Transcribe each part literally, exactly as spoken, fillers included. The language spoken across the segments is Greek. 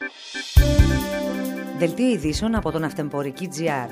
Δελτίο ειδήσεων από τον Αυτεμπορική τζι αρ.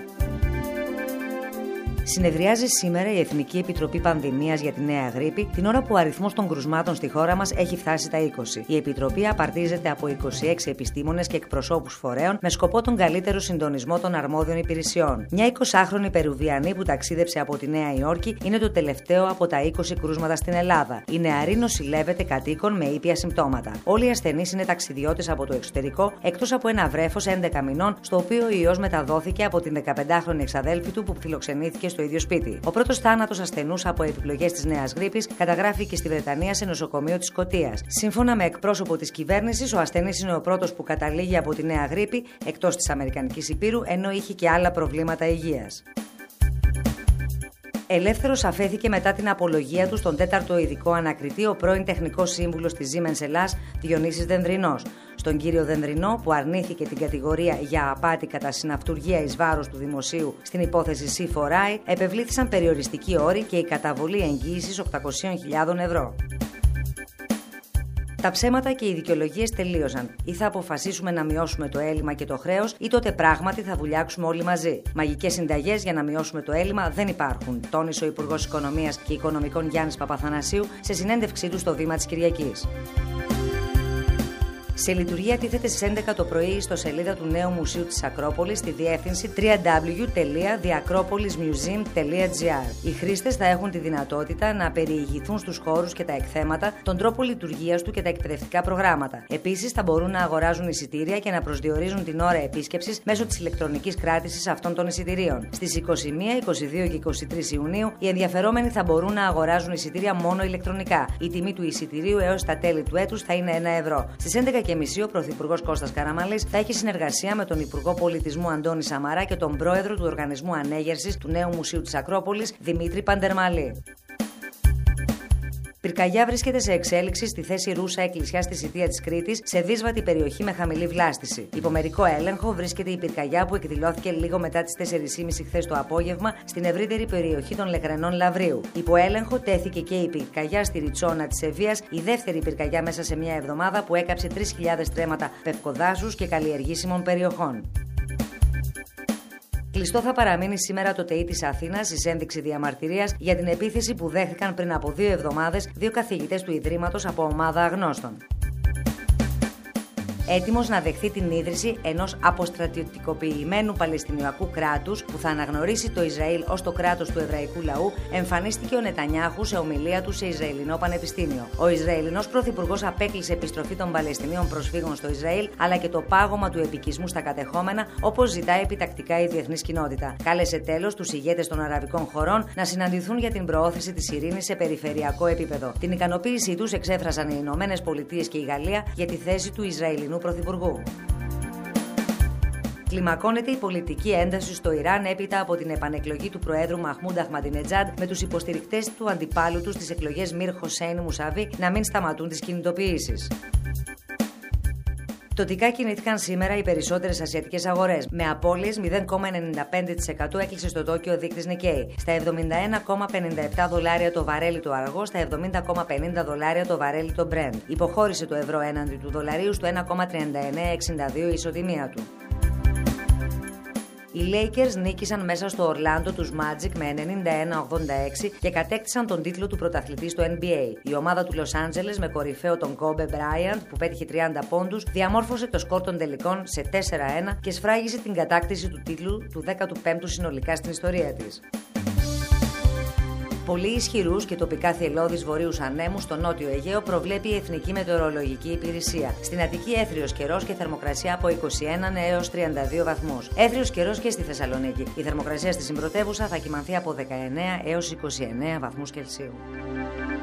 Συνεδριάζει σήμερα η Εθνική Επιτροπή Πανδημίας για τη νέα γρίπη, την ώρα που ο αριθμός των κρουσμάτων στη χώρα μας έχει φτάσει τα είκοσι. Η Επιτροπή απαρτίζεται από είκοσι έξι επιστήμονες και εκπροσώπους φορέων με σκοπό τον καλύτερο συντονισμό των αρμόδιων υπηρεσιών. Μια εικοσάχρονη Περουβιανή που ταξίδεψε από τη Νέα Υόρκη είναι το τελευταίο από τα είκοσι κρούσματα στην Ελλάδα. Η νεαρή νοσηλεύεται κατοίκων με ήπια συμπτώματα. Όλοι οι ασθενείς είναι ταξιδιώτες από το εξωτερικό, εκτός από ένα βρέφος έντεκα μηνών, στο οποίο ο ιός μεταδόθηκε από την δεκαπεντάχρονη εξαδέλφη του που φιλοξενήθηκε στο ίδιο σπίτι. Ο πρώτος θάνατος ασθενούς από επιπλογές της νέας γρίπης καταγράφηκε στη Βρετανία σε νοσοκομείο της Σκωτίας. Σύμφωνα με εκπρόσωπο της κυβέρνησης, ο ασθενής είναι ο πρώτος που καταλήγει από τη νέα γρίπη εκτός της Αμερικανικής Ηπείρου, ενώ είχε και άλλα προβλήματα υγείας. Ελεύθερος αφέθηκε μετά την απολογία του στον τέταρτο ειδικό ανακριτή ο πρώην τεχνικός σύμβουλος της Siemens Ελλάς, Διονύσης Δενδρινός. Στον κύριο Δενδρινό, που αρνήθηκε την κατηγορία για απάτη κατά συναυτουργία εις βάρος του δημοσίου στην υπόθεση σι φορ άι, επευλήθησαν περιοριστικοί όροι και η καταβολή εγγύησης οκτακόσιες χιλιάδες ευρώ. Τα ψέματα και οι δικαιολογίες τελείωσαν. Ή θα αποφασίσουμε να μειώσουμε το έλλειμμα και το χρέος, ή τότε πράγματι θα βουλιάξουμε όλοι μαζί. Μαγικές συνταγές για να μειώσουμε το έλλειμμα δεν υπάρχουν, τόνισε ο Υπουργός Οικονομίας και Οικονομικών Γιάννης Παπαθανασίου σε συνέντευξή του στο Βήμα της Κυριακής. Σε λειτουργία τίθεται στις έντεκα το πρωί η ιστοσελίδα του νέου Μουσείου της Ακρόπολης στη διεύθυνση double-u double-u double-u τελεία the acropolis museum τελεία τζι αρ. Οι χρήστες θα έχουν τη δυνατότητα να περιηγηθούν στους χώρους και τα εκθέματα, τον τρόπο λειτουργίας του και τα εκπαιδευτικά προγράμματα. Επίσης, θα μπορούν να αγοράζουν εισιτήρια και να προσδιορίζουν την ώρα επίσκεψης μέσω της ηλεκτρονικής κράτησης αυτών των εισιτηρίων. Στις είκοσι μία, είκοσι δύο και είκοσι τρεις Ιουνίου, οι ενδιαφερόμενοι θα μπορούν να αγοράζουν εισιτήρια μόνο ηλεκτρονικά. Η τιμή του εισιτηρίου έως τα τέλη του έτους θα είναι ένα ευρώ. Στις έντεκα και μισή ο Πρωθυπουργός Κώστας Καραμανλής θα έχει συνεργασία με τον Υπουργό Πολιτισμού Αντώνη Σαμαρά και τον Πρόεδρο του Οργανισμού Ανέγερσης του νέου Μουσείου της Ακρόπολης, Δημήτρη Παντερμαλή. Πυρκαγιά βρίσκεται σε εξέλιξη στη θέση Ρούσα Εκκλησιά στη Σιτία της Κρήτης, σε δύσβατη περιοχή με χαμηλή βλάστηση. Υπό μερικό έλεγχο βρίσκεται η πυρκαγιά που εκδηλώθηκε λίγο μετά τις τέσσερις και μισή χθες το απόγευμα στην ευρύτερη περιοχή των Λεγρενών Λαβρίου. Υπό έλεγχο τέθηκε και η πυρκαγιά στη Ριτσόνα της Ευβοίας, η δεύτερη πυρκαγιά μέσα σε μια εβδομάδα που έκαψε τρεις χιλιάδες τρέματα πευκοδάσους και καλλιεργήσιμων περιοχών. Κλειστό θα παραμείνει σήμερα το ΤΕΙ της Αθήνας εις ένδειξη διαμαρτυρίας για την επίθεση που δέχθηκαν πριν από δύο εβδομάδες δύο καθηγητές του Ιδρύματος από ομάδα αγνώστων. Έτοιμος να δεχθεί την ίδρυση ενός αποστρατιωτικοποιημένου Παλαιστινιακού κράτους που θα αναγνωρίσει το Ισραήλ ως το κράτος του εβραϊκού λαού, εμφανίστηκε ο Νετανιάχου σε ομιλία του σε Ισραηλινό Πανεπιστήμιο. Ο Ισραηλινός Πρωθυπουργός απέκλεισε επιστροφή των Παλαιστινίων προσφύγων στο Ισραήλ, αλλά και το πάγωμα του επικισμού στα κατεχόμενα, όπως ζητάει επιτακτικά η διεθνής κοινότητα. Κάλεσε τέλος τους ηγέτες των αραβικών χωρών να συναντηθούν για την προώθηση της ειρήνης σε περιφερειακό επίπεδο. Την ικανοποίησή τους εξέφρασαν οι Ηνωμένες Πολιτείες και η Γαλλία για τη θέση του Ισραηλινού Πρωθυπουργού. Κλιμακώνεται η πολιτική ένταση στο Ιράν έπειτα από την επανεκλογή του Προέδρου Μαχμούντ Αχμαντινετζάντ, με τους υποστηρικτές του αντιπάλου του στις εκλογές Μιρ Χοσέιν Μουσαβί να μην σταματούν τις κινητοποιήσεις. Πτωτικά κινήθηκαν σήμερα οι περισσότερες ασιατικές αγορές. Με απώλειες μηδέν κόμμα ενενήντα πέντε τοις εκατό έκλεισε στο Τόκιο ο δείκτης Nikkei. Στα εβδομήντα ένα κόμμα πενήντα επτά δολάρια το βαρέλι το αργό, στα εβδομήντα κόμμα πενήντα δολάρια το βαρέλι το Brent. Υποχώρησε το ευρώ έναντι του δολαρίου στο ένα κόμμα τριάντα εννέα εξήντα δύο η ισοτιμία του. Οι Lakers νίκησαν μέσα στο Ορλάντο τους Magic με ενενήντα ένα ογδόντα έξι και κατέκτησαν τον τίτλο του πρωταθλητή στο N B A. Η ομάδα του Los Angeles με κορυφαίο τον Kobe Bryant που πέτυχε τριάντα πόντους διαμόρφωσε το σκορ των τελικών σε τέσσερα ένα και σφράγισε την κατάκτηση του τίτλου του δέκατου πέμπτου συνολικά στην ιστορία της. Πολύ ισχυρούς και τοπικά θελώδεις βορείους ανέμους στο νότιο Αιγαίο προβλέπει η Εθνική Μετεωρολογική Υπηρεσία. Στην Αττική έθριος καιρός και θερμοκρασία από είκοσι ένα έως τριάντα δύο βαθμούς. Έθριος καιρός και στη Θεσσαλονίκη. Η θερμοκρασία στη συμπρωτεύουσα θα κυμανθεί από δεκαεννέα έως είκοσι εννέα βαθμούς Κελσίου.